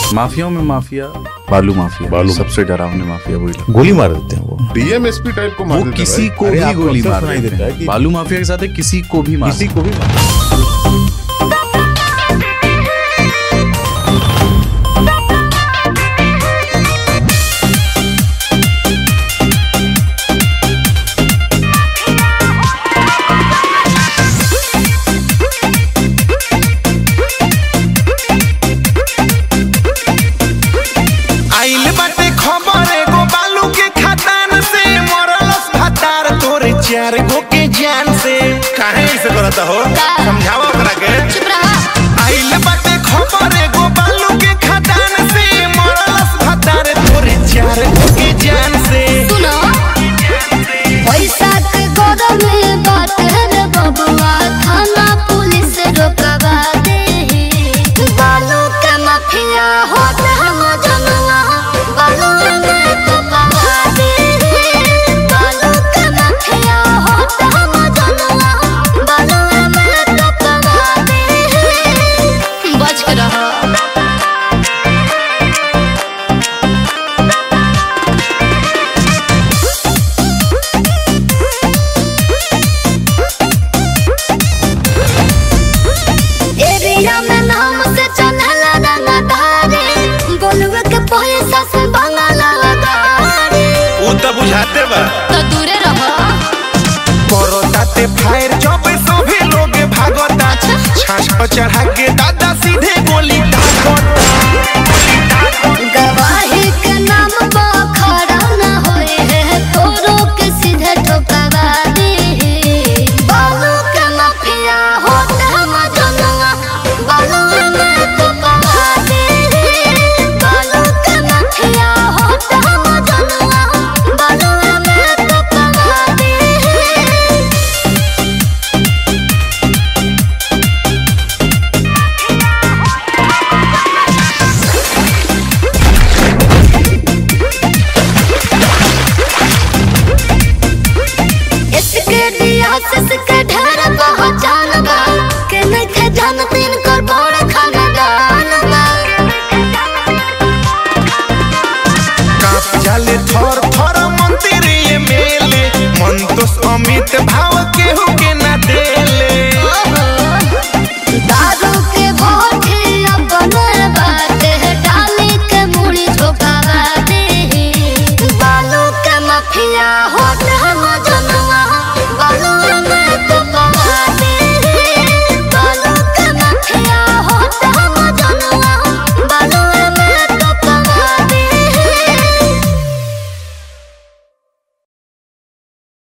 माफियाओं में माफिया, बालू माफिया, सबसे डरावने माफिया वही। गोली मार देते हैं वो, डीएमएसपी टाइप को मार देता है। किसी को भी गोली मार देता है। बालू माफिया के साथ है, किसी को भी मार। चार गो के जान से काहे ऐसे करता हो, समझाओ ओकरा के। चुप रहा। आइल बाटे खबर एगो बालू के खदान से, मरलस भतार तोरे चार गो के जान से। सुनो पैसा के गोद में बाटे रे बबुआ, थाना पुलिस रोकवा दे। बालू के माफिया होत हम जनवा, बालू में तो पवा दे। बालू के माफिया होत हम जनवा, बालू में तो पवा दे। बच के रहो। एरिया में नाम से चलला रंगदारी, गोलुआ के पैसा से बंगला गाड़ी। उ त बुझाते बा तो दूरे रहो। करो ताते फायर जब सभी लोग भागता, छाछ पर चढ़ा के दादा सीधे गोली दागता। गवाही के नाम पर खड़ा न होए है, तोरो के सीधे ठोकवा दे। बालू के माफिया होत हम जनवा, बालू में तो पवा दे। बालू के माफिया होत हम जनवा, बालू में तो पवा दे। इसके दिया ससके ढेर पहचान बा, के नइखे जानत इनकर बड़ खानदान बा। काप जाले थर थर मंत्री एमएलए, मंतोष अमित भा